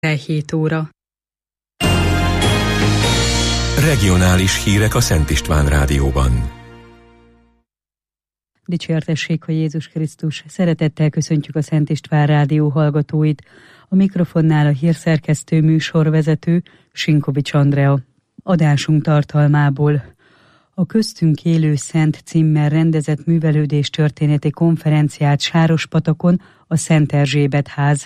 7 óra. Regionális hírek a Szent István Rádióban. Dicsértessék a Jézus Krisztus! Szeretettel köszöntjük a Szent István Rádió hallgatóit. A mikrofonnál a hírszerkesztő műsorvezető Sinkovics Andrea. Adásunk tartalmából: a Köztünk élő Szent címmel rendezett művelődés történeti konferenciát Sárospatakon a Szent Erzsébet ház.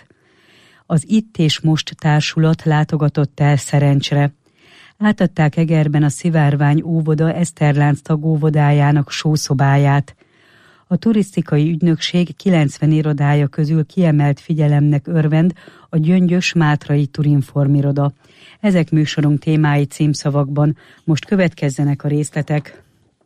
Az Itt és Most társulat látogatott el Szerencsre. Átadták Egerben a Szivárvány óvoda Eszterlánc tagóvodájának sószobáját. A turisztikai ügynökség 90 irodája közül kiemelt figyelemnek örvend a Gyöngyös Mátrai Turinform iroda. Ezek műsorunk témái címszavakban. Most következzenek a részletek.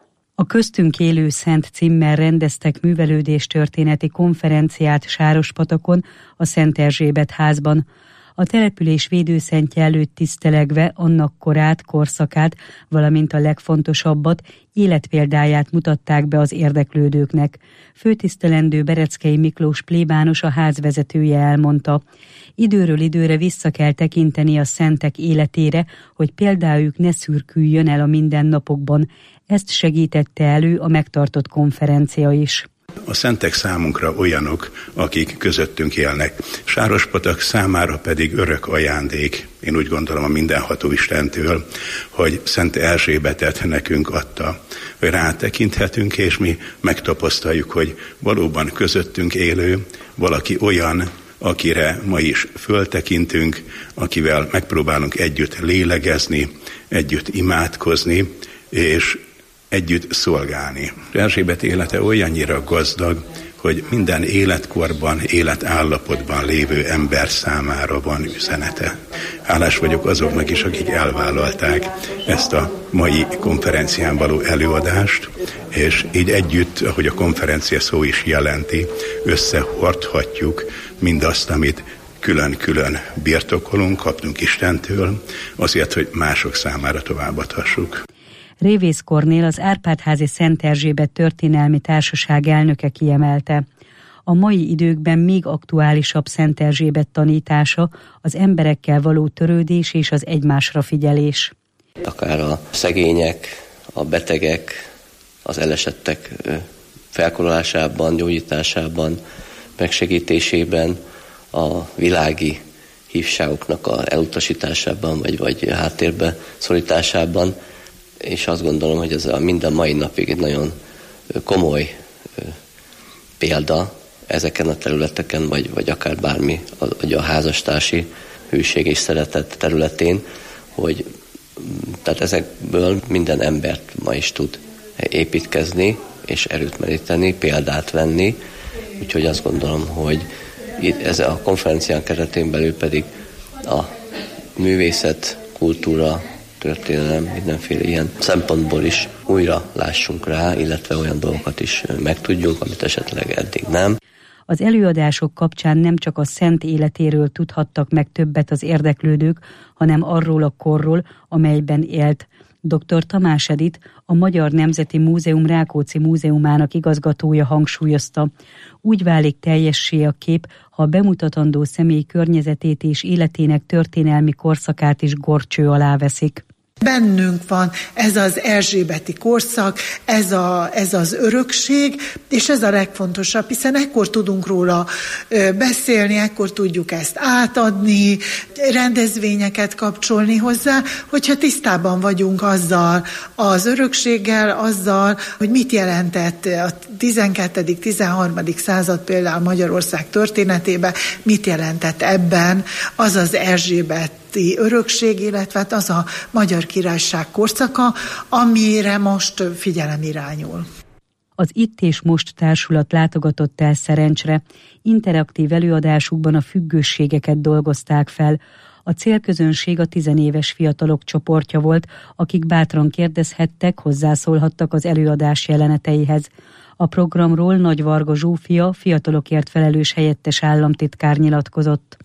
A Köztünk élő Szent címmel rendeztek művelődés történeti konferenciát Sárospatakon a Szent Erzsébet házban. A település védőszentje előtt tisztelegve annak korát, korszakát, valamint a legfontosabbat, életpéldáját mutatták be az érdeklődőknek. Főtisztelendő Bereckei Miklós plébános, a ház vezetője elmondta: időről időre vissza kell tekinteni a szentek életére, hogy példájuk ne szürküljön el a mindennapokban. Ezt segítette elő a megtartott konferencia is. A szentek számunkra olyanok, akik közöttünk élnek. Sárospatak számára pedig örök ajándék, én úgy gondolom, a mindenható Istentől, hogy Szent Erzsébetet nekünk adta. Hogy rátekinthetünk, és mi megtapasztaljuk, hogy valóban közöttünk élő, valaki olyan, akire ma is föltekintünk, akivel megpróbálunk együtt lélegezni, együtt imádkozni, és együtt szolgálni. Erzsébet élete olyannyira gazdag, hogy minden életkorban, életállapotban lévő ember számára van üzenete. Hálás vagyok azoknak is, akik elvállalták ezt a mai konferencián való előadást, és így együtt, ahogy a konferencia szó is jelenti, összehordhatjuk mindazt, amit külön-külön birtokolunk, kaptunk Istentől, azért, hogy mások számára továbbadhassuk. Révész Kornél, az Árpád-házi Szent Erzsébet történelmi társaság elnöke kiemelte: a mai időkben még aktuálisabb Szent Erzsébet tanítása az emberekkel való törődés és az egymásra figyelés. Akár a szegények, a betegek, az elesettek felkarolásában, gyógyításában, megsegítésében, a világi hívságoknak a elutasításában vagy háttérbe szorításában, és azt gondolom, hogy ez a minden mai napig egy nagyon komoly példa ezeken a területeken, vagy akár bármi, a házastársi hűség és szeretet területén, hogy tehát ezekből minden embert ma is tud építkezni, és erőt meríteni, példát venni, úgyhogy azt gondolom, hogy ez a konferencián keretén belül pedig a művészet, kultúra, történelem, mindenféle ilyen szempontból is újra lássunk rá, illetve olyan dolgokat is megtudjunk, amit esetleg eddig nem. Az előadások kapcsán nem csak a szent életéről tudhattak meg többet az érdeklődők, hanem arról a korról, amelyben élt. Dr. Tamás Edith, a Magyar Nemzeti Múzeum Rákóczi Múzeumának igazgatója hangsúlyozta: úgy válik teljessé a kép, ha a bemutatandó személy környezetét és életének történelmi korszakát is górcső alá veszik. Bennünk van ez az erzsébeti korszak, ez az örökség, és ez a legfontosabb, hiszen ekkor tudunk róla beszélni, ekkor tudjuk ezt átadni, rendezvényeket kapcsolni hozzá, hogyha tisztában vagyunk azzal az örökséggel, azzal, hogy mit jelentett a 12., 13. század például Magyarország történetében, mit jelentett ebben az Erzsébeti örökség, illetve az a Magyar Királyság korszaka, amire most figyelem irányul. Az Itt és Most társulat látogatott el Szerencsre. Interaktív előadásukban a függőségeket dolgozták fel. A célközönség a 10 éves fiatalok csoportja volt, akik bátran kérdezhettek, hozzászólhattak az előadás jeleneteihez. A programról Nagy Varga Zsófia, fiatalokért felelős helyettes államtitkár nyilatkozott.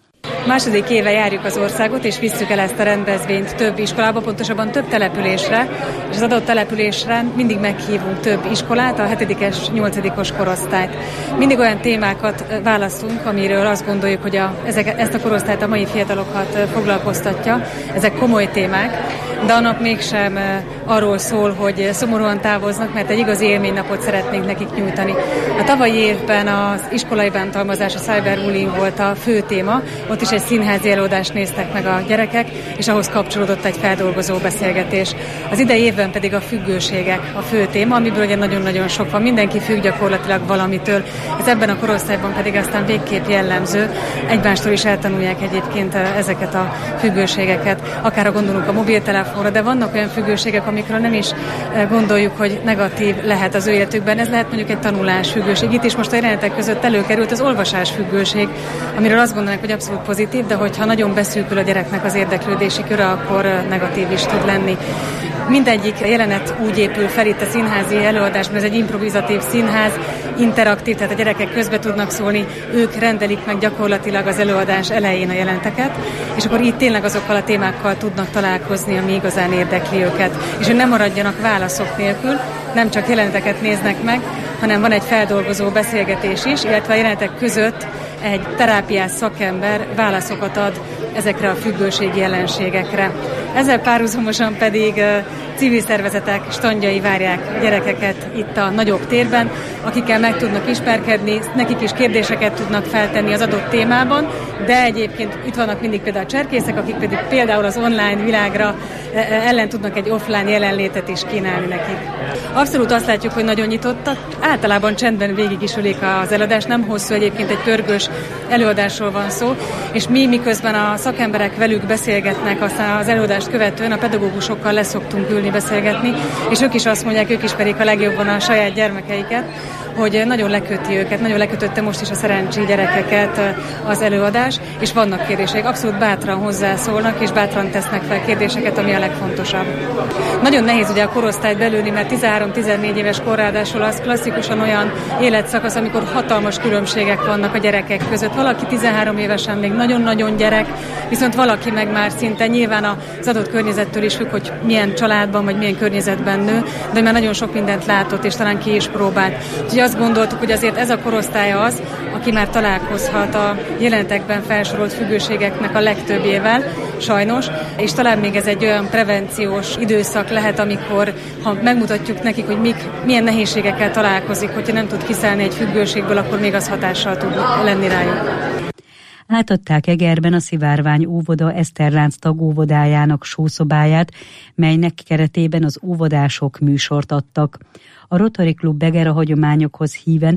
Második éve járjuk az országot, és visszük el ezt a rendezvényt több iskolába, pontosabban több településre, és az adott településre mindig meghívunk több iskolát, a 7-es, 8-os korosztályt. Mindig olyan témákat választunk, amiről azt gondoljuk, hogy ezt a korosztályt, a mai fiatalokat foglalkoztatja. Ezek komoly témák, de a nap mégsem arról szól, hogy szomorúan távoznak, mert egy igazi élménynapot szeretnénk nekik nyújtani. A tavalyi évben az iskolai bántalmazás, a cyberbullying volt a fő téma, ott is egy színházi előadást néztek meg a gyerekek, és ahhoz kapcsolódott egy feldolgozó beszélgetés. Az idei évben pedig a függőségek a fő téma, amiből ugye nagyon-nagyon sok van. Mindenki függ gyakorlatilag valamitől. Ez ebben a korosztályban pedig aztán végképp jellemző. Egymástól is eltanulják egyébként ezeket a függőségeket. Akár gondolunk a mobiltelefonra, de vannak olyan függőségek, amikről nem is gondoljuk, hogy negatív lehet az ő életükben. Ez lehet mondjuk egy tanulásfüggőség. Itt is most a jelenetek között előkerült az olvasásfüggőség, amiről azt gondolják, hogy abszolút pozitív, de hogyha nagyon beszűkül a gyereknek az érdeklődési köre, akkor negatív is tud lenni. Mindegyik jelenet úgy épül fel itt a színházi előadásban, ez egy improvizatív színház, interaktív, tehát a gyerekek közbe tudnak szólni, ők rendelik meg gyakorlatilag az előadás elején a jeleneteket, és akkor itt tényleg azokkal a témákkal tudnak találkozni, ami igazán érdekli őket. És hogy nem maradjanak válaszok nélkül, nem csak jeleneteket néznek meg, hanem van egy feldolgozó beszélgetés is, illetve a jelenetek között egy terápiás szakember válaszokat ad ezekre a függőségi jelenségekre. Ezzel párhuzamosan pedig civil szervezetek standjai várják a gyerekeket itt a nagyobb térben, akikkel meg tudnak ismerkedni, nekik is kérdéseket tudnak feltenni az adott témában, de egyébként itt vannak mindig például a cserkészek, akik pedig például az online világra ellen tudnak egy offline jelenlétet is kínálni nekik. Abszolút azt látjuk, hogy nagyon nyitottak, általában csendben végig is ülik az előadás, nem hosszú, egyébként egy pörgős előadásról van szó, és mi miközben a szakemberek velük beszélgetnek, aztán az előadást követően a pedagógusokkal leszoktunk ülni, beszélgetni, és ők is azt mondják, ők ismerik a legjobban a saját gyermekeiket, hogy nagyon leköti őket, nagyon lekötötte most is a szerencsés gyerekeket az előadás, és vannak kérdések, abszolút bátran hozzászólnak, és bátran tesznek fel kérdéseket, ami a legfontosabb. Nagyon nehéz ugye a korosztályt belülni, mert 13-14 éves kor, ráadásul az klasszikusan olyan életszakasz, amikor hatalmas különbségek vannak a gyerekek között. Valaki 13 évesen még nagyon-nagyon gyerek, viszont valaki meg már szinte nyilván az adott környezettől is függ, hogy milyen családban vagy milyen környezetben nő, de már nagyon sok mindent látott, és talán ki is próbált. Úgyhogy azt gondoltuk, hogy azért ez a korosztály az, aki már találkozhat a jelenetekben felsorolt függőségeknek a legtöbbjével, sajnos, és talán még ez egy olyan prevenciós időszak lehet, amikor, ha megmutatjuk nekik, hogy milyen nehézségekkel találkozik, hogyha nem tud kiszállni egy függőségből, akkor még az hatással tud lenni rájuk. Átadták Egerben a Szivárvány óvoda Eszterlánc tagóvodájának sószobáját, melynek keretében az óvodások műsort adtak. A Rotary Klub Eger a hagyományokhoz híven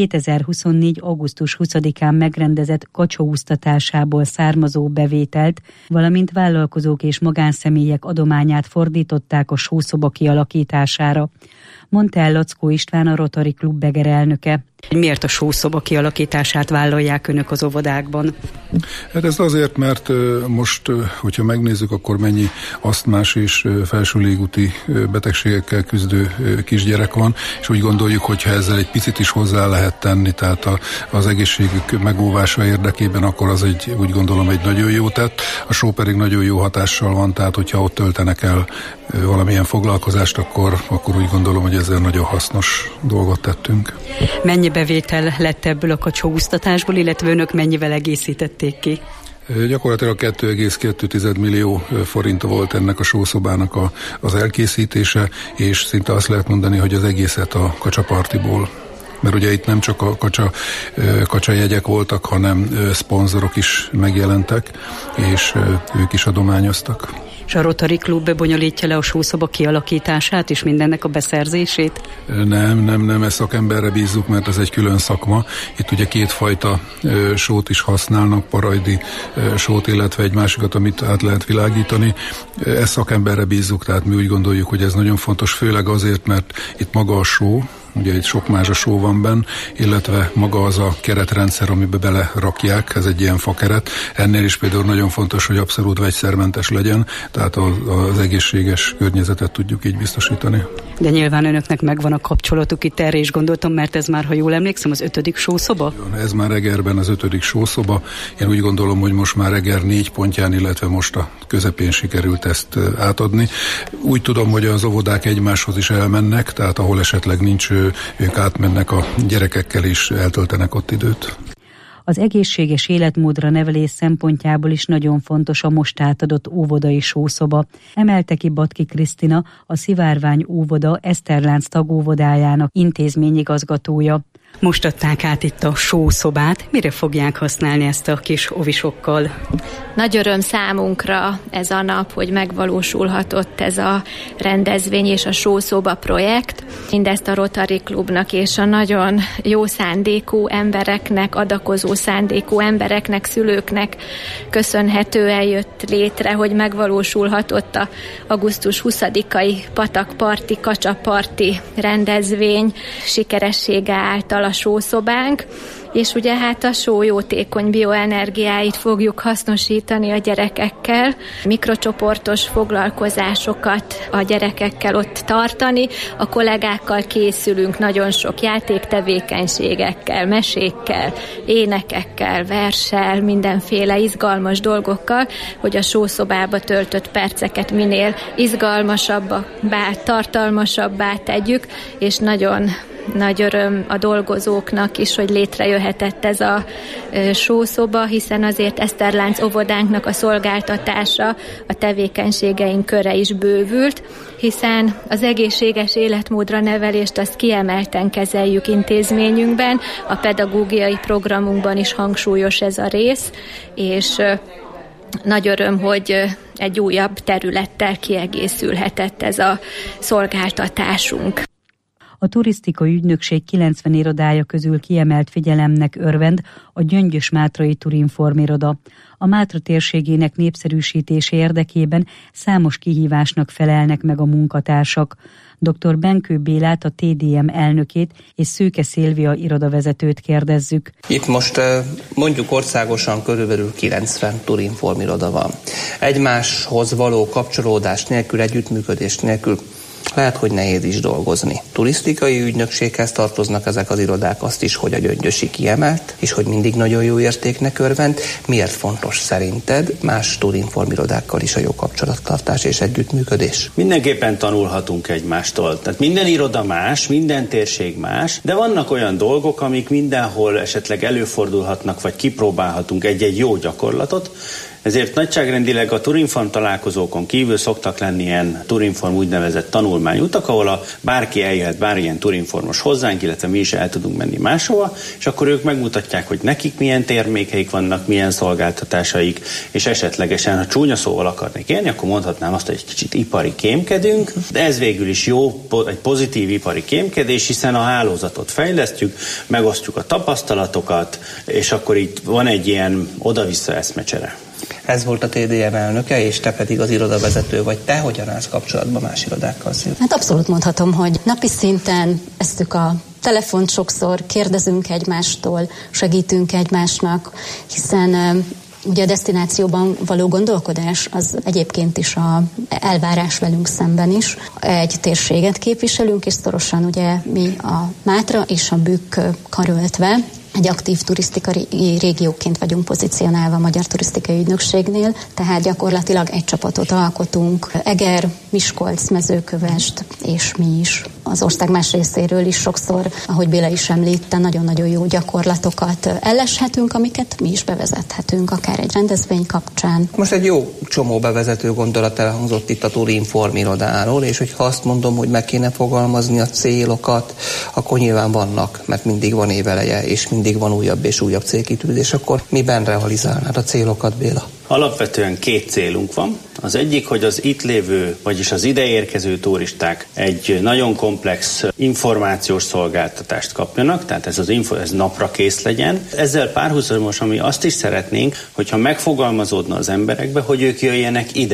2024. augusztus 20-án megrendezett kacsaúztatásából származó bevételt, valamint vállalkozók és magánszemélyek adományát fordították a sószoba kialakítására, mondta el Lackó István, a Rotary Klub Eger elnöke. Miért a sószoba kialakítását vállalják önök az óvodákban? Hát ez azért, mert most, hogyha megnézzük, akkor mennyi asztmás és felső légúti betegségekkel küzdő kisgyerek van, és úgy gondoljuk, hogyha ezzel egy picit is hozzá lehet tenni, tehát az egészségük megóvása érdekében, akkor az úgy gondolom egy nagyon jó tett. A só pedig nagyon jó hatással van, tehát hogyha ott töltenek el valamilyen foglalkozást, akkor úgy gondolom, hogy ezzel nagyon hasznos dolgot tettünk. Mennyi bevétel lett ebből a kacsaúztatásból, illetve önök mennyivel egészítették ki? Gyakorlatilag 2,2 millió forint volt ennek a sószobának az elkészítése, és szinte azt lehet mondani, hogy az egészet a kacsapartiból. Mert ugye itt nem csak a kacsajegyek voltak, hanem szponzorok is megjelentek, és ők is adományoztak. És a Rotary Klub bebonyolítja le a sószoba kialakítását és mindennek a beszerzését? Nem, ezt szakemberre bízzuk, mert ez egy külön szakma. Itt ugye kétfajta sót is használnak, parajdi sót, illetve egy másikat, amit át lehet világítani. Ezt szakemberre bízzuk, tehát mi úgy gondoljuk, hogy ez nagyon fontos, főleg azért, mert itt maga a só, ugye itt sok mázsasó van benne, illetve maga az a keretrendszer, amiben belerakják, ez egy ilyen fakeret. Ennél is például nagyon fontos, hogy abszolút vegyszermentes legyen, tehát az egészséges környezetet tudjuk így biztosítani. De nyilván önöknek megvan a kapcsolatuk, itt erre is gondoltam, mert ez már, ha jól emlékszem, az 5. sószoba? Ez már Egerben az 5. sószoba. Én úgy gondolom, hogy most már Eger 4 pontján, illetve most a közepén sikerült ezt átadni. Úgy tudom, hogy az óvodák egymáshoz is elmennek, tehát ahol esetleg nincs, ők átmennek a gyerekekkel és eltöltenek ott időt. Az egészséges életmódra nevelés szempontjából is nagyon fontos a most átadott óvodai sószoba. Emelte ki Batki Krisztina, a Szivárvány óvoda Eszterlánc tagóvodájának intézményigazgatója. Most adták át itt a sószobát. Mire fogják használni ezt a kis ovisokkal? Nagy öröm számunkra ez a nap, hogy megvalósulhatott ez a rendezvény és a sószoba projekt. Mindezt a Rotary Klubnak és a nagyon jó szándékú embereknek, adakozó szándékú embereknek, szülőknek köszönhetően jött létre, hogy megvalósulhatott a augusztus 20-ai patakparti, kacsaparti rendezvény sikeressége által a sószobánk, és ugye hát a só jótékony bioenergiáit fogjuk hasznosítani a gyerekekkel, mikrocsoportos foglalkozásokat a gyerekekkel ott tartani, a kollégákkal készülünk nagyon sok játéktevékenységekkel, mesékkel, énekekkel, verssel, mindenféle izgalmas dolgokkal, hogy a sószobába töltött perceket minél izgalmasabbá, tartalmasabbá tegyük, és nagyon nagy öröm a dolgozóknak is, hogy létrejöhetett ez a sószoba, hiszen azért Eszterlánc óvodánknak a szolgáltatása, a tevékenységeink köre is bővült, hiszen az egészséges életmódra nevelést azt kiemelten kezeljük intézményünkben, a pedagógiai programunkban is hangsúlyos ez a rész, és nagy öröm, hogy egy újabb területtel kiegészülhetett ez a szolgáltatásunk. A turisztikai ügynökség 90 irodája közül kiemelt figyelemnek örvend a Gyöngyös-Mátrai Turinform iroda. A Mátra térségének népszerűsítése érdekében számos kihívásnak felelnek meg a munkatársak. Dr. Benkő Bélát, a TDM elnökét és Szőke Szilvia irodavezetőt kérdezzük. Itt most mondjuk országosan körülbelül 90 Turinform iroda van. Egymáshoz való kapcsolódás nélkül, együttműködés nélkül lehet, hogy nehéz is dolgozni. Turisztikai ügynökséghez tartoznak ezek az irodák, azt is, hogy a gyöngyösi kiemelt, és hogy mindig nagyon jó értéknek örvend. Miért fontos szerinted más Turinform irodákkal is a jó kapcsolattartás és együttműködés? Mindenképpen tanulhatunk egymástól. Tehát minden iroda más, minden térség más, de vannak olyan dolgok, amik mindenhol esetleg előfordulhatnak, vagy kipróbálhatunk egy-egy jó gyakorlatot. Ezért nagyságrendileg a Turinform találkozókon kívül szoktak lenni ilyen Turinform úgynevezett tanulmányutak, ahol bárki eljöhet bármilyen Turinformos hozzánk, illetve mi is el tudunk menni máshova, és akkor ők megmutatják, hogy nekik milyen termékeik vannak, milyen szolgáltatásaik, és esetlegesen, ha csúnya szóval akarnék élni, akkor mondhatnám azt, hogy egy kicsit ipari kémkedünk, de ez végül is jó, egy pozitív ipari kémkedés, hiszen a hálózatot fejlesztjük, megosztjuk a tapasztalatokat, és akkor itt van egy ilyen oda-vissza eszmecsere. Ez volt a TDM elnöke, és te pedig az irodavezető vagy. Te hogyan állsz kapcsolatban más irodákkal, Szilvia? Hát abszolút mondhatom, hogy napi szinten eztük a telefont sokszor, kérdezünk egymástól, segítünk egymásnak, hiszen ugye a desztinációban való gondolkodás az egyébként is a elvárás velünk szemben is. Egy térséget képviselünk, és szorosan ugye mi a Mátra és a Bükk karöltve egy aktív turisztikai régióként vagyunk pozícionálva a Magyar Turisztikai Ügynökségnél, tehát gyakorlatilag egy csapatot alkotunk. Eger, Miskolc, Mezőkövesd és mi is. Az ország más részéről is sokszor, ahogy Béla is említette, nagyon-nagyon jó gyakorlatokat elleshetünk, amiket mi is bevezethetünk, akár egy rendezvény kapcsán. Most egy jó csomó bevezető gondolat elhangzott itt a Turinform irodáról, és hogyha azt mondom, hogy meg kéne fogalmazni a célokat, akkor nyilván vannak, mert mindig van éveleje, és mindig van újabb és újabb célkitűzés, akkor miben realizálnád a célokat, Béla? Alapvetően 2 célunk van. Az egyik, hogy az itt lévő, vagyis az ideérkező turisták egy nagyon komplex információs szolgáltatást kapjanak, tehát ez napra kész legyen. Ezzel párhuzamosan mi azt is szeretnénk, hogyha megfogalmazódna az emberekbe, hogy ők jöjjenek ide.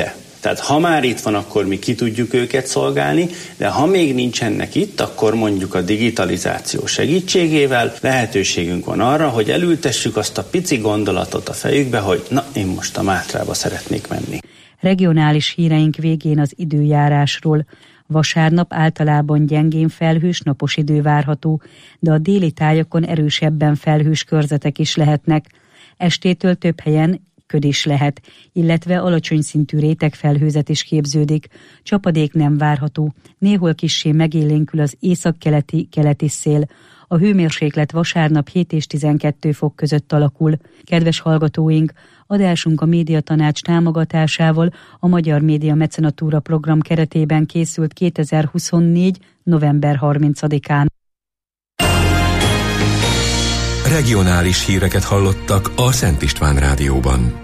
Tehát ha már itt van, akkor mi ki tudjuk őket szolgálni, de ha még nincsenek itt, akkor mondjuk a digitalizáció segítségével lehetőségünk van arra, hogy elültessük azt a pici gondolatot a fejükbe, hogy na, én most a Mátrába szeretnék menni. Regionális híreink végén az időjárásról. Vasárnap általában gyengén felhős, napos idő várható, de a déli tájakon erősebben felhős körzetek is lehetnek. Estétől több helyen köd is lehet, illetve alacsony szintű rétegfelhőzet is képződik. Csapadék nem várható, néhol kissé megélénkül az északkeleti szél. A hőmérséklet vasárnap 7 és 12 fok között alakul. Kedves hallgatóink, adásunk a Médiatanács támogatásával a Magyar Média Mecenatúra program keretében készült 2024. november 30-án. Regionális híreket hallottak a Szent István Rádióban.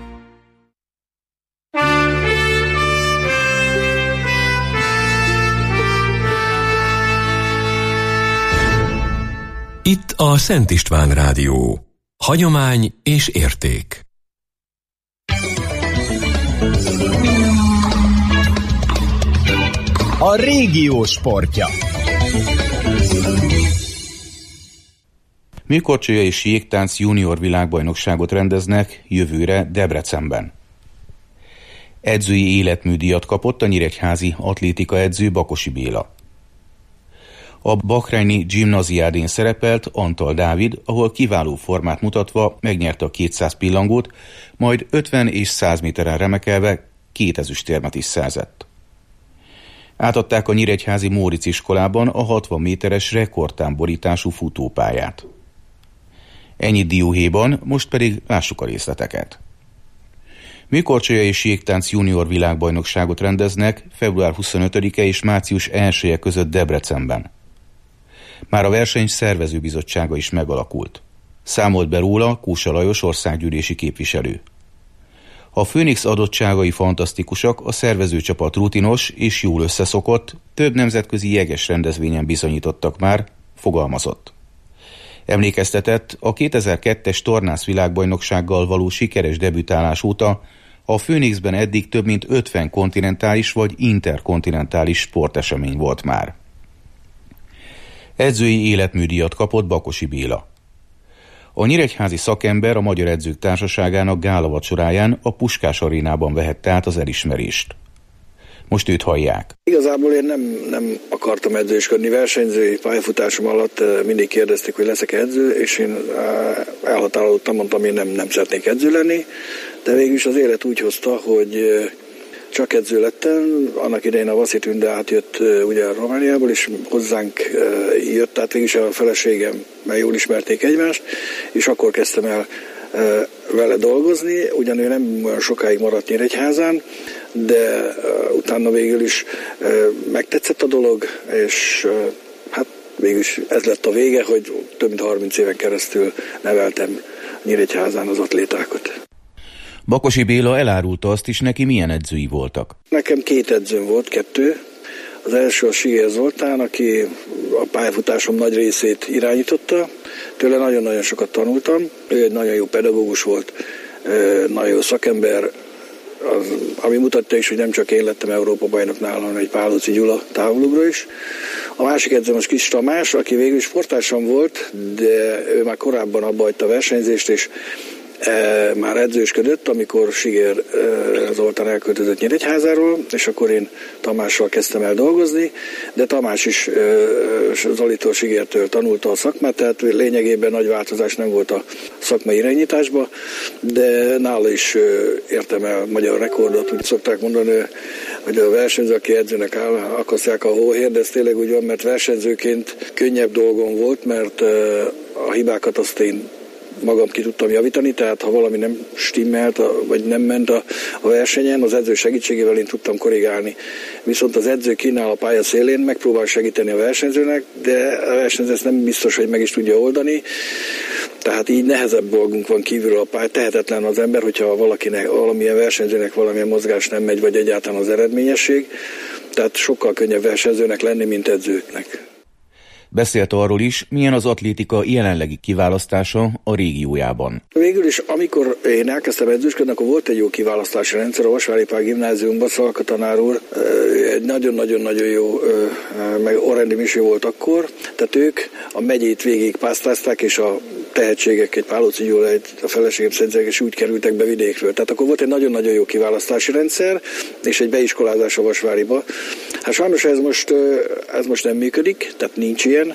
Itt a Szent István Rádió. Hagyomány és érték. A régió sportja. Műkorcsolyai jégtánc junior világbajnokságot rendeznek jövőre Debrecenben. Edzői életműdíjat kapott a nyíregyházi atlétika edző Bakosi Béla. A bakrányi gimnaziádén szerepelt Antal Dávid, ahol kiváló formát mutatva megnyerte a 200 pillangót, majd 50 és 100 méteren remekelve 2 ezüstérmet is szerzett. Átadták a nyíregyházi Móricz iskolában a 60 méteres rekordtámborítású futópályát. Ennyi dióhéjban, most pedig lássuk a részleteket. Műkorcsolyai jégtánc junior világbajnokságot rendeznek február 25-e és március 1-e között Debrecenben. Már a verseny szervezőbizottsága is megalakult. Számolt be róla Kósa Lajos országgyűlési képviselő. A Főnix adottságai fantasztikusak, a szervezőcsapat rutinos és jól összeszokott, több nemzetközi jeges rendezvényen bizonyítottak már, fogalmazott. Emlékeztetett, a 2002-es tornász világbajnoksággal való sikeres debütálás óta a Főnixben eddig több mint 50 kontinentális vagy interkontinentális sportesemény volt már. Edzői életműdíjat kapott Bakosi Béla. A nyíregyházi szakember a Magyar Edzők Társaságának gálavacsoráján a Puskás arénában vehette át az elismerést. Most őt hallják. Igazából én nem akartam edzősködni. Versenyzői pályafutásom alatt mindig kérdezték, hogy leszek edző, és én elhatárolódtam, mondtam, én nem szeretnék edző lenni, de végülis az élet úgy hozta, hogy csak edző lettem. Annak idején a Vaszi Tünde átjött ugye Romániából, és hozzánk jött, tehát végülis a feleségem, mert jól ismerték egymást, és akkor kezdtem el vele dolgozni, ugyan ő nem olyan sokáig maradt Nyíregyházán, de utána végül is megtetszett a dolog, és hát végül is ez lett a vége, hogy több mint 30 éven keresztül neveltem Nyíregyházán az atlétákat. Bakosi Béla elárulta azt is neki, milyen edzői voltak. Nekem 2 edzőm volt, 2. Az első a Sigér Zoltán, aki a pályafutásom nagy részét irányította. Tőle nagyon-nagyon sokat tanultam. Ő egy nagyon jó pedagógus volt, nagyon jó szakember, ami mutatta is, hogy nem csak én lettem Európa-bajnok nála, hanem egy Pálóci Gyula távolugró is. A másik edzőm az Kis Tamás, aki végül sportársam volt, de ő már korábban abba hagyta a versenyzést, és már edzősködött, amikor Sigér Zoltán elköltözött Nyíregyházáról, és akkor én Tamással kezdtem el dolgozni, de Tamás is Zolitól, Sigértől tanulta a szakmát, tehát lényegében nagy változás nem volt a szakmai irányításban, de nála is értem el magyar rekordot. Úgy szokták mondani, hogy a versenyző, aki edzőnek áll, akasztják a hóhér, de ez tényleg úgy van, mert versenyzőként könnyebb dolgom volt, mert a hibákat azt én magam ki tudtam javítani, tehát ha valami nem stimmelt, vagy nem ment a versenyen, az edző segítségével én tudtam korrigálni. Viszont az edző kínál a pálya szélén, megpróbál segíteni a versenyzőnek, de a versenyző ezt nem biztos, hogy meg is tudja oldani. Tehát így nehezebb dolgunk van kívülről a pálya. Tehetetlen az ember, hogyha valakinek, valamilyen versenyzőnek valamilyen mozgás nem megy, vagy egyáltalán az eredményesség. Tehát sokkal könnyebb versenyzőnek lenni, mint edzőknek. Beszélt arról is, milyen az atlétika jelenlegi kiválasztása a régiójában. Végül is, amikor én elkezdtem edzősködni, akkor volt egy jó kiválasztási rendszer a Vasvári Pál gimnáziumban, Szalka tanár úr, egy nagyon-nagyon-nagyon jó, meg Orendi Misi volt akkor, tehát ők a megyét végig pásztázták, és a tehetségek, egy Pálóci Gyula, a feleségem Szentszerek, és úgy kerültek be vidékről. Tehát akkor volt egy nagyon-nagyon jó kiválasztási rendszer, és egy beiskolázás a Vasváriba. Hát sajnos ez most nem működik, tehát nincs ilyen.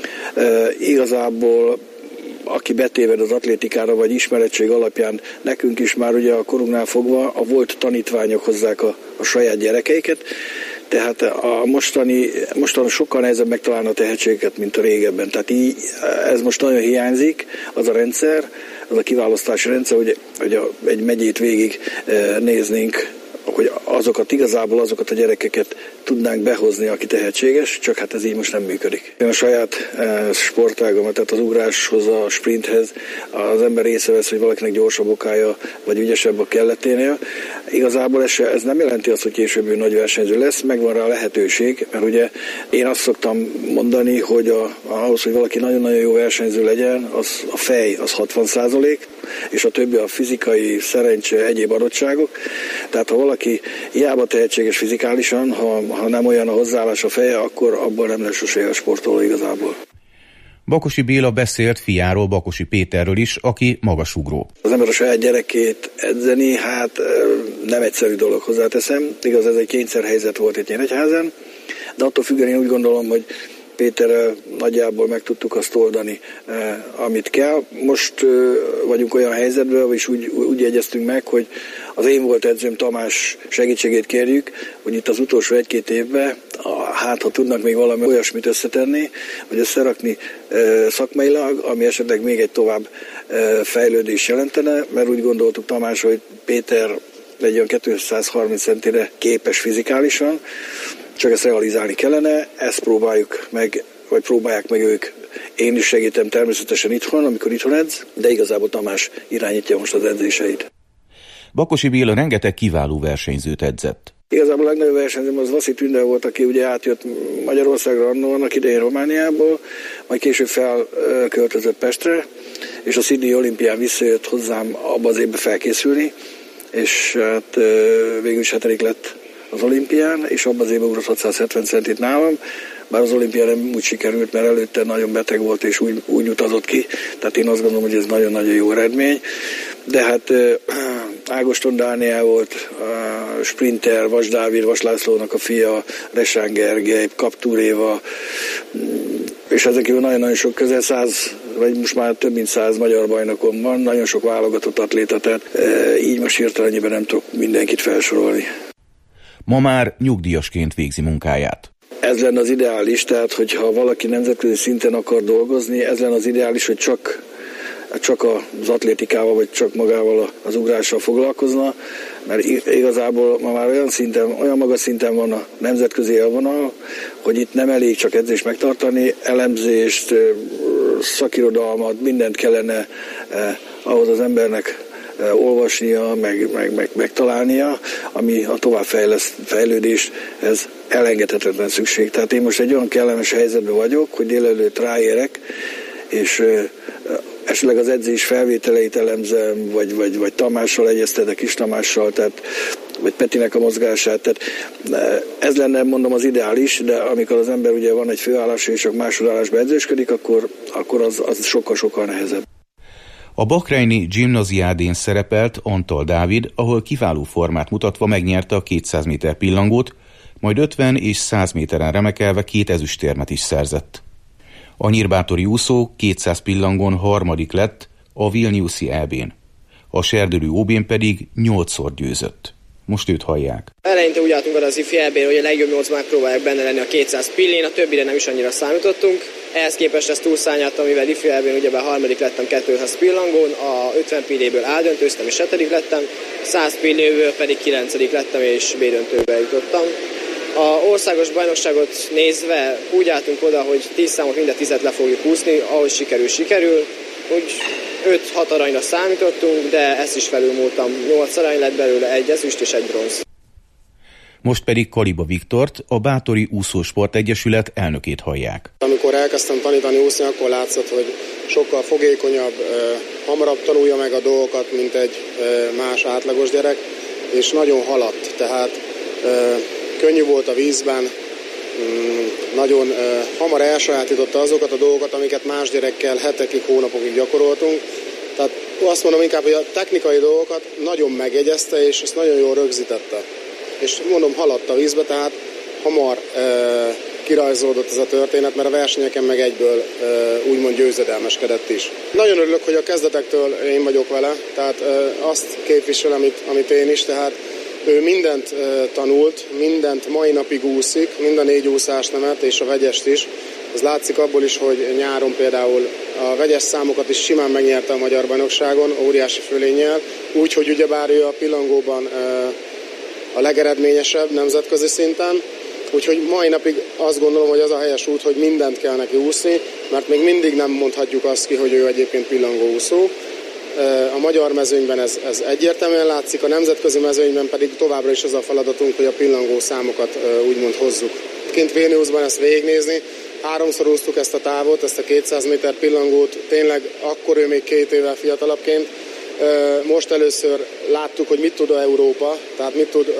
Igazából aki betéved az atlétikára, vagy ismerettség alapján, nekünk is már ugye a korunknál fogva a volt tanítványok hozzák a saját gyerekeiket, tehát a mostani sokkal nehezebb megtalálni a tehetségeket, mint a régebben. Tehát így, ez most nagyon hiányzik, az a rendszer, az a kiválasztási rendszer, hogy egy megyét végig néznénk, hogy igazából azokat a gyerekeket tudnánk behozni, aki tehetséges, csak hát ez így most nem működik. Én a saját sportágomat, tehát az ugráshoz, a sprinthez az ember észrevesz, hogy valakinek gyorsabb okája, vagy ügyesebb a kelleténél. Igazából ez nem jelenti azt, hogy később ő nagy versenyző lesz, megvan rá a lehetőség, mert ugye én azt szoktam mondani, hogy ahhoz, hogy valaki nagyon-nagyon jó versenyző legyen, az a fej az 60%, és a többi a fizikai, szerencse, egyéb adottságok. Tehát ha valaki hiába tehetséges fizikálisan, ha nem olyan a hozzáállás a feje, akkor abban nem lesz sose a sportoló igazából. Bakosi Béla beszélt fiáról, Bakosi Péterről is, aki magasugró. Az ember a saját gyerekét edzeni, hát nem egyszerű dolog, hozzáteszem. Igaz, ez egy kényszerhelyzet volt itt Nyíregyházán, de attól függően én úgy gondolom, hogy Péterrel nagyjából meg tudtuk azt oldani, amit kell. Most vagyunk olyan helyzetben, és úgy jegyeztünk meg, hogy az én volt edzőm Tamás segítségét kérjük, hogy itt az utolsó 1-2 évben, hát ha tudnak még valami olyasmit összetenni, vagy összerakni szakmailag, ami esetleg még egy tovább fejlődés jelentene, mert úgy gondoltuk Tamás, hogy Péter egy olyan 230 centire képes fizikálisan, csak ezt realizálni kellene, ezt próbáljuk meg, vagy próbálják meg ők. Én is segítem természetesen itthon, amikor itthon edz, de igazából Tamás irányítja most az edzéseit. Bakosi Béla rengeteg kiváló versenyzőt edzett. Igazából a legnagyobb versenyzőm az Vaszi Tünde volt, aki ugye átjött Magyarországra annak idején Romániából, majd később felköltözött Pestre, és a Sydney olimpián visszajött hozzám abba az évben felkészülni, és hát végül is 7. lett az olimpián, és abban az évben ugrott 670 centit nálam, bár az olimpián nem úgy sikerült, mert előtte nagyon beteg volt, és úgy utazott ki, tehát én azt gondolom, hogy ez nagyon-nagyon jó eredmény, de hát Ágoston Dániel volt, sprinter, Vas Dávid, Vas Lászlónak a fia, Resán Gergely, Kaptúr Éva, és ezek kívül nagyon-nagyon sok, közel 100, vagy most már több mint 100 magyar bajnokom van, nagyon sok válogatott atléta, tehát így most hirtelenjében nem tudok mindenkit felsorolni. Ma már nyugdíjasként végzi munkáját. Ez lenne az ideális, tehát hogyha valaki nemzetközi szinten akar dolgozni, ez lenne az ideális, hogy csak az atlétikával, vagy csak magával az ugrással foglalkozna, mert igazából ma már olyan magas szinten van a nemzetközi élvonal, hogy itt nem elég csak edzést megtartani, elemzést, szakirodalmat, mindent kellene ahhoz az embernek olvasnia, meg találnia, ami a továbbfejlődéshez elengedhetetlen szükség. Tehát én most egy olyan kellemes helyzetben vagyok, hogy délelőtt ráérek, és esetleg az edzés felvételeit elemzem, vagy Tamással egyeztetek, Kis Tamással, tehát, vagy Petinek a mozgását. Tehát ez lenne, mondom, az ideális, de amikor az ember ugye van egy főállásra és csak másodállásba edzősködik, akkor az sokkal-sokkal nehezebb. A Bakrajni gimnaziádén szerepelt Antal Dávid, ahol kiváló formát mutatva megnyerte a 200 méter pillangót, majd 50 és 100 méteren remekelve 2 ezüstérmet is szerzett. A nyírbátori úszó 200 pillangon 3. lett a Vilniuszi EB-n. A serdülő OB-n pedig 8-szor győzött. Most őt hallják. Eleinte úgy álltunk oda az ifi EB-n, hogy a legjobb 8 megpróbálják benne lenni a 200 pillén, a többire nem is annyira számítottunk. Ehhez képest ezt túlszárnyaltam, mivel ifi EB-n ugyebár 3. lettem 200 pillangón, a 50 pilléből áldöntőztem és 7. lettem, 100 pilléből pedig 9. lettem és B-döntőbe jutottam. A országos bajnokságot nézve úgy álltunk oda, hogy 10 számot minden 10-et le fogjuk úszni, ahogy sikerül. Úgy 5-6 aranyra számítottunk, de ezt is felülmúltam. 8 arany lett belőle, 1 ezüst és 1 bronz. Most pedig Kaliba Viktort, a Bátori Úszósport Egyesület elnökét hallják. Amikor elkezdtem tanítani úszni, akkor látszott, hogy sokkal fogékonyabb, hamarabb tanulja meg a dolgokat, mint egy más átlagos gyerek, és nagyon haladt, tehát könnyű volt a vízben, nagyon hamar elsajátította azokat a dolgokat, amiket más gyerekkel hetekig, hónapokig gyakoroltunk. Tehát azt mondom inkább, hogy a technikai dolgokat nagyon megjegyezte, és ezt nagyon jól rögzítette. És mondom, haladt a vízbe, tehát hamar kirajzolódott ez a történet, mert a versenyeken meg egyből úgymond győzedelmeskedett is. Nagyon örülök, hogy a kezdetektől én vagyok vele, tehát azt képvisel, amit én is, tehát ő mindent tanult, mindent mai napig úszik, mind a 4 úszásnemet és a vegyest is. Ez látszik abból is, hogy nyáron például a vegyes számokat is simán megnyerte a magyar bajnokságon, óriási fölénnyel, úgyhogy ugyebár ő a pillangóban a legeredményesebb nemzetközi szinten, úgyhogy mai napig azt gondolom, hogy az a helyes út, hogy mindent kell neki úszni, mert még mindig nem mondhatjuk azt ki, hogy ő egyébként pillangóúszó. A magyar mezőnyben ez egyértelműen látszik, a nemzetközi mezőnyben pedig továbbra is az a feladatunk, hogy a pillangó számokat úgymond hozzuk. Kint Vilniusban ezt végignézni, 3-szor úsztuk ezt a távot, ezt a 200 méter pillangót, tényleg akkor ő még 2 évvel fiatalabbként. Most először láttuk, hogy mit tud Európa, tehát mit tud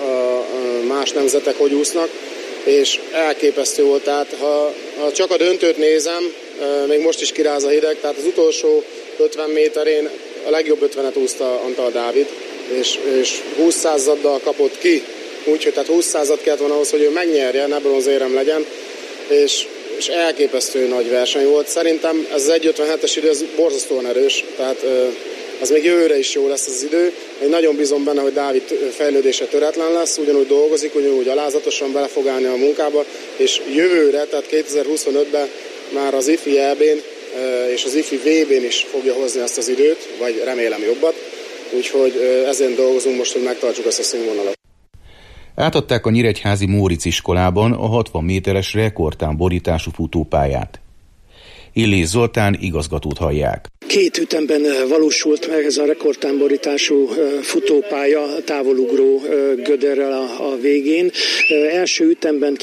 más nemzetek, hogy úsznak, és elképesztő volt. Tehát ha csak a döntőt nézem, még most is kiráz a hideg, tehát az utolsó 50 méterén a legjobb 50-et úszta Antal Dávid, és 20 századdal kapott ki, úgyhogy tehát 20 század kellett volna ahhoz, hogy ő megnyerje, ne bronzérem legyen, és elképesztő nagy verseny volt. Szerintem ez az 1.57-es idő, az borzasztóan erős, tehát az még jövőre is jó lesz az idő. Én nagyon bízom benne, hogy Dávid fejlődése töretlen lesz, ugyanúgy dolgozik, ugyanúgy alázatosan bele fog állni a munkába, és jövőre, tehát 2025-ben már az IFI EB-n és az IFI VB-n is fogja hozni ezt az időt, vagy remélem jobbat. Úgyhogy ezért dolgozunk most, hogy megtartsuk ezt a színvonalat. Átadták a nyíregyházi Móricz iskolában a 60 méteres rekordtámborítású futópályát. Illés Zoltán igazgatót hallják. 2 ütemben valósult meg ez a rekordtámborítású futópálya távolugró gödörrel a végén. Első ütemben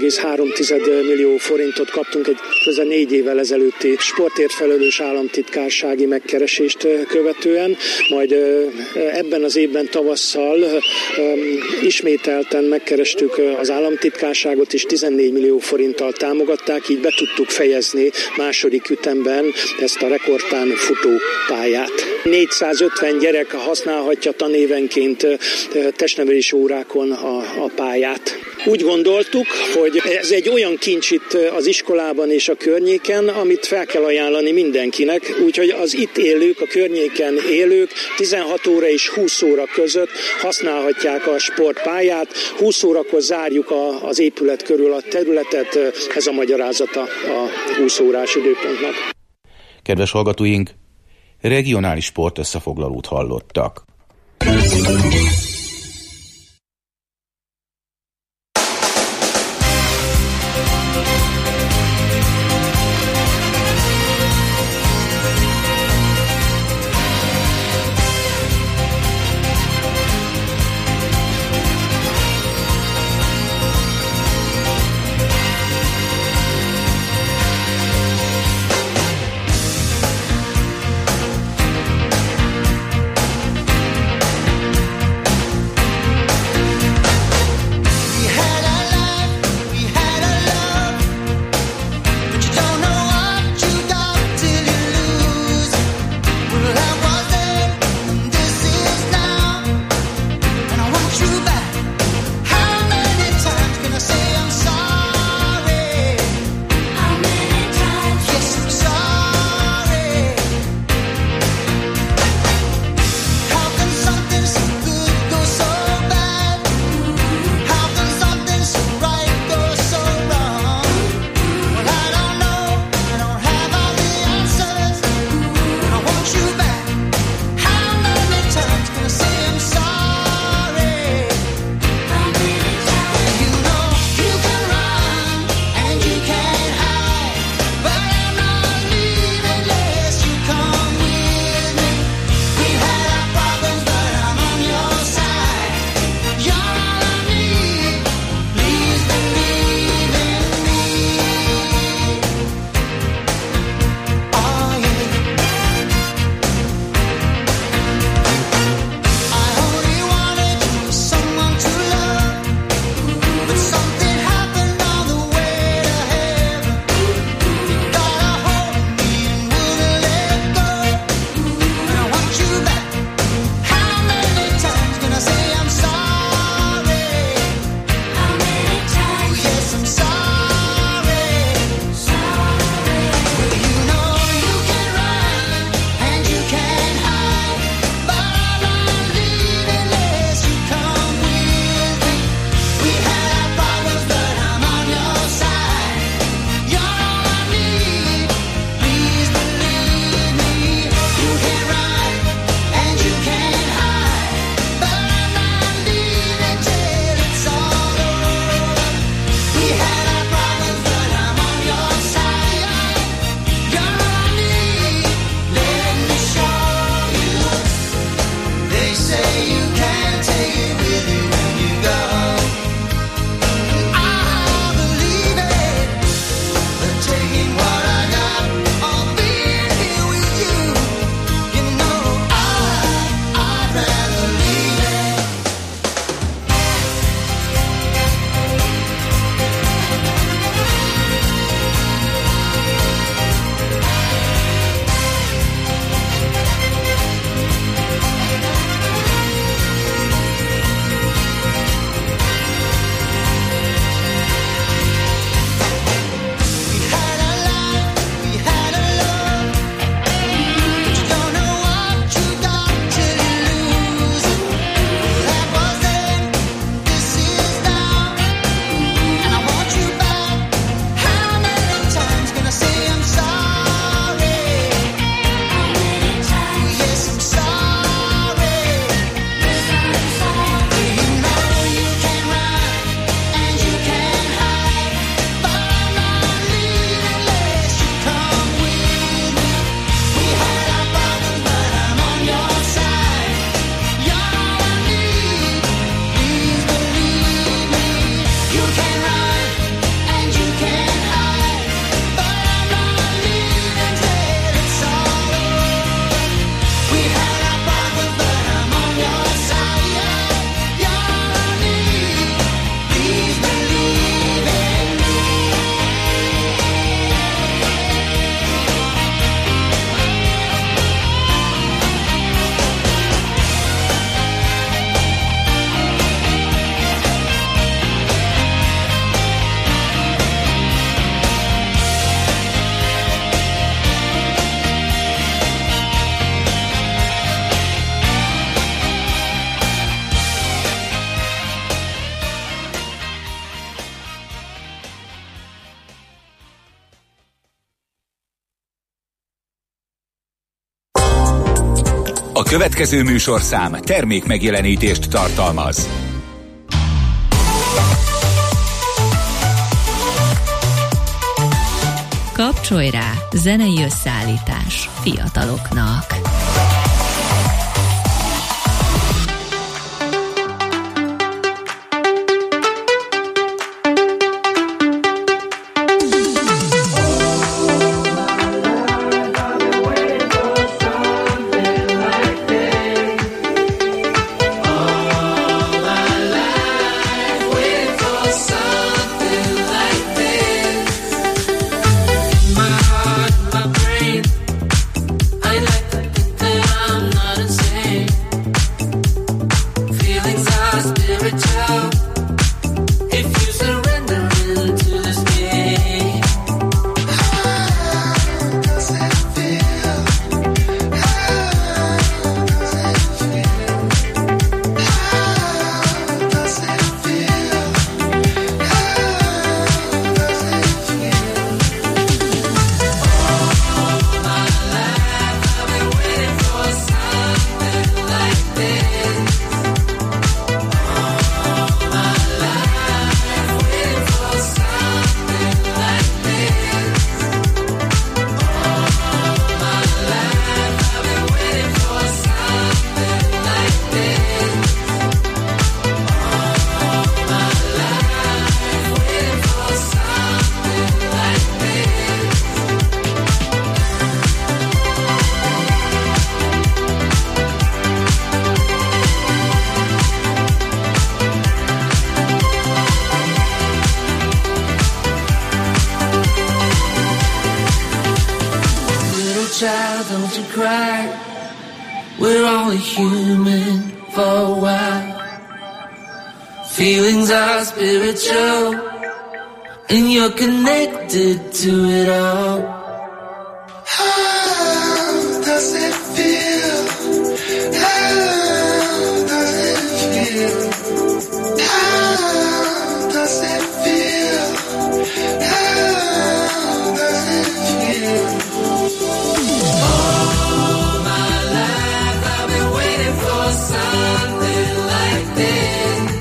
9,3 millió forintot kaptunk egy közel 4 évvel ezelőtti sportért felelős államtitkársági megkeresést követően, majd ebben az évben tavasszal ismételten megkerestük az államtitkárságot, és 14 millió forinttal támogatták, így be tudtuk fejezni második ütemben ezt a rekordtán futópályát. 450 gyerek használhatja tanévenként testnevelési órákon a pályát. Úgy gondoltuk, hogy ez egy olyan kincs itt az iskolában és a környéken, amit fel kell ajánlani mindenkinek, úgyhogy az itt élők, a környéken élők 16 óra és 20 óra között használhatják a sportpályát. 20 órakor zárjuk az épület körül a területet, ez a magyarázata a 20 órás időpontnak. Kedves hallgatóink, regionális sport összefoglalót hallottak. következő műsorszám termék megjelenítést tartalmaz. Kapcsolj rá, zenei összeállítás fiataloknak. Feelings are spiritual, and you're connected to it all. How does it feel? How does it feel? How does it feel? How does it feel? All my life I've been waiting for something like this.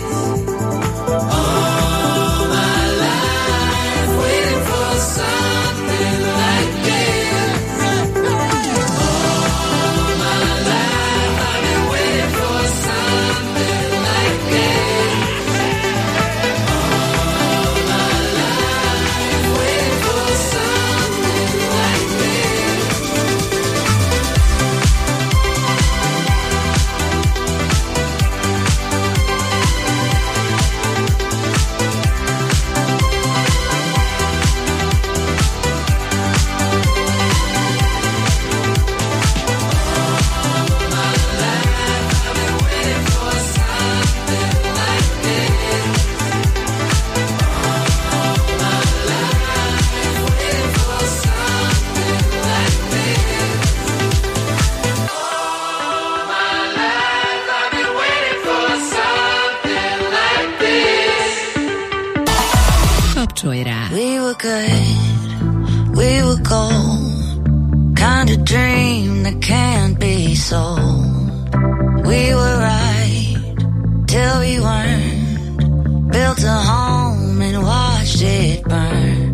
We were good, we were gold, kind of dream that can't be sold. We were right till we weren't, built a home and watched it burn.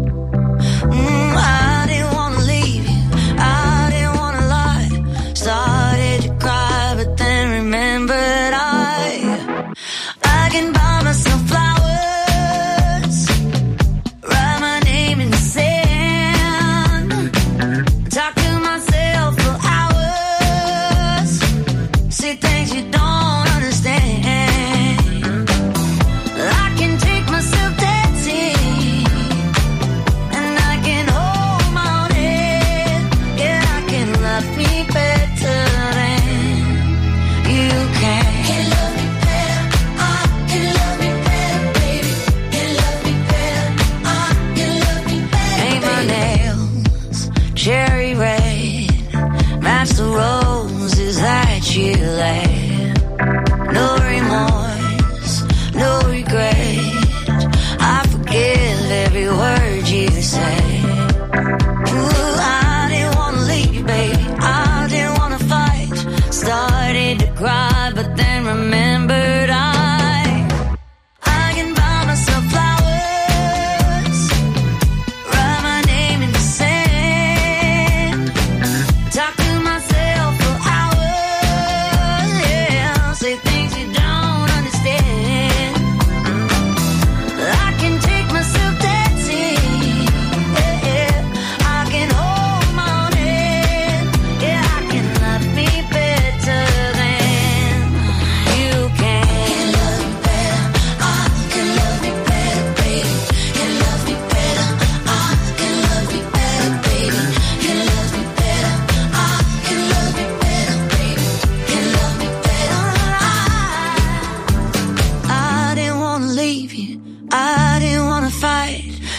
I didn't want to leave you, I didn't want to lie, started to cry but then remembered I can buy myself flowers.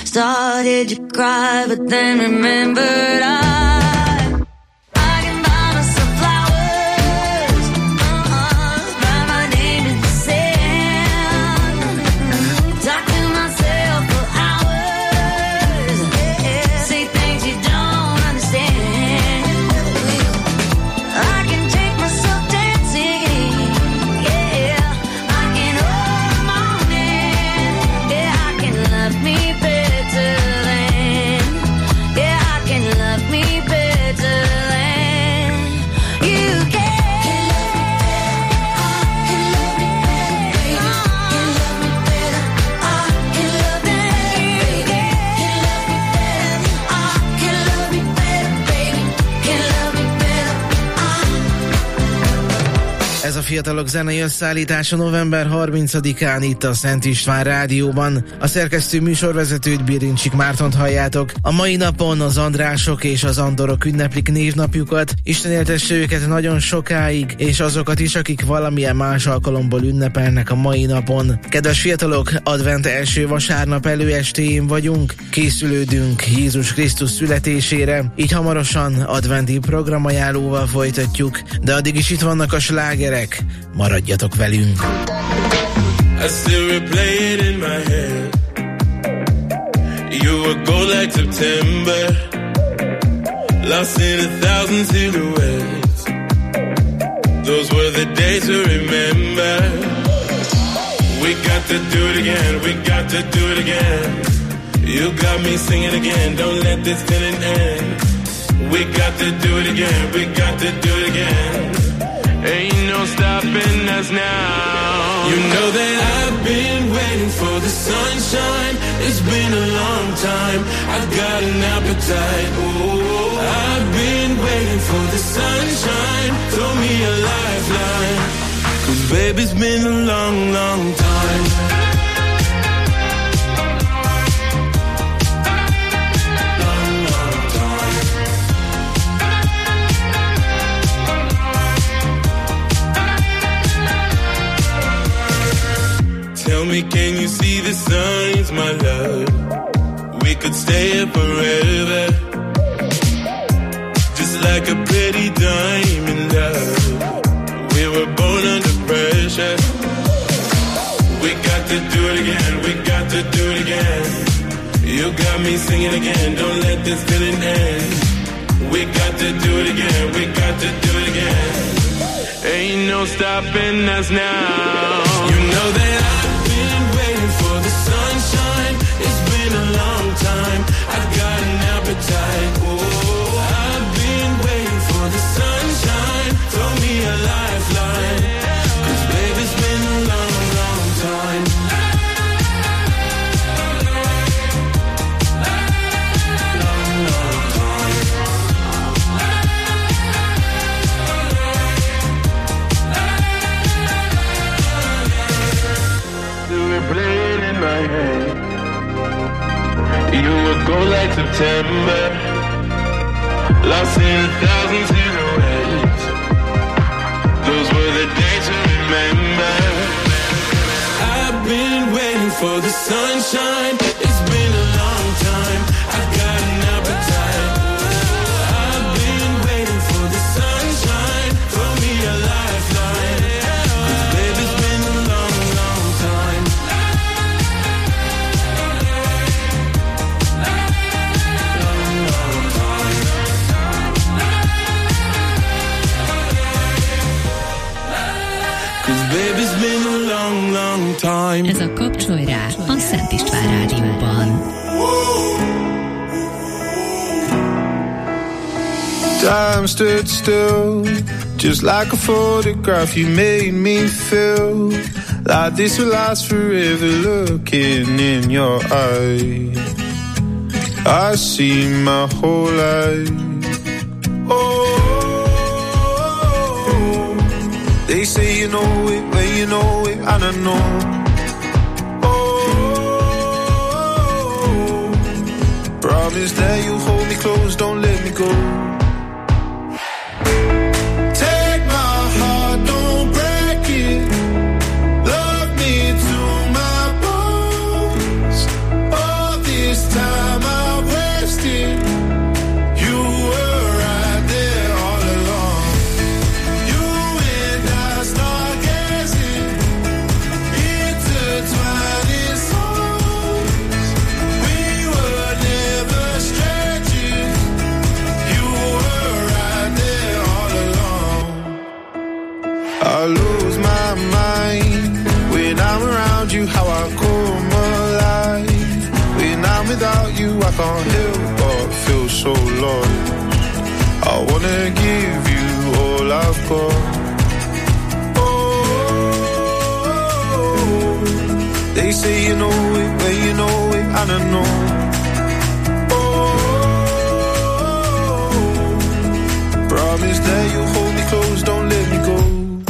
Started to cry, but then remembered Ez a Fiatalok zenei összeállítása november 30-án itt a Szent István Rádióban. A szerkesztő műsorvezetőt, Birincsik Mártont halljátok. A mai napon az Andrások és az Andorok ünneplik névnapjukat. Isten éltesse őket nagyon sokáig, és azokat is, akik valamilyen más alkalomból ünnepelnek a mai napon. Kedves fiatalok, advent első vasárnap előestéjén vagyunk, készülődünk Jézus Krisztus születésére, így hamarosan adventi programajánlóval folytatjuk, de addig is itt vannak a slágerek. Maradjatok velünk! I still replay it in my head. You were gold like September, lost in 1,000 silhouettes. Those were the days to remember. We got to do it again, we got to do it again. You got me singing again, don't let this feeling end. We got to do it again, we got to do it again. Ain't no stopping us now. You know that I've been waiting for the sunshine. It's been a long time. I've got an appetite. Oh, I've been waiting for the sunshine. Throw me a lifeline. 'Cause baby, it's been a long, long time. Tell me, can you see the signs, my love? We could stay here forever, just like a pretty diamond, love. We were born under pressure. We got to do it again, we got to do it again. You got me singing again, don't let this feeling end. We got to do it again, we got to do it again. Ain't no stopping us now. You know that I've been waiting for the sunshine. It's been a long time. I've got an appetite. Oh, I've been waiting for the sunshine. Throw me a lifeline. 'Cause baby, it's been a long, long time. Long, long time. Play it in my head. You would go like September, lost in 1,000 silhouettes. Those were the days to remember. I've been waiting for the sunshine. It's been a long time. I've got an appetite. I've been waiting for the sunshine. Throw me a lifeline. 'Cause baby, it's been a long, long time. Ez a Kapcsolj rá a Szent István Rádióban. Time stood still, just like a photograph. You made me feel like this will last forever. Looking in your eyes, I see my whole life. Oh, they say you know it when you know it, and I know. Oh, promise that you hold me close, don't let me go. Take my heart, don't break it. Love me to my bones. All this time come alive. When I'm without you, I can't help but feel so lost. I wanna give you all I've got. Oh, they say you know it, but you know it, I don't know. Promise that you'll hold me close, don't let me go.